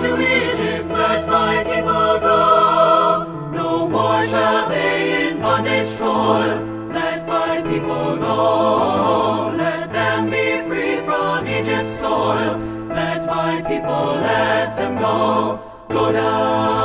to Egypt, let my people go. No more shall they in bondage toil. Let my people go. Let them be free from Egypt's soil. Let my people, let them go. Go down.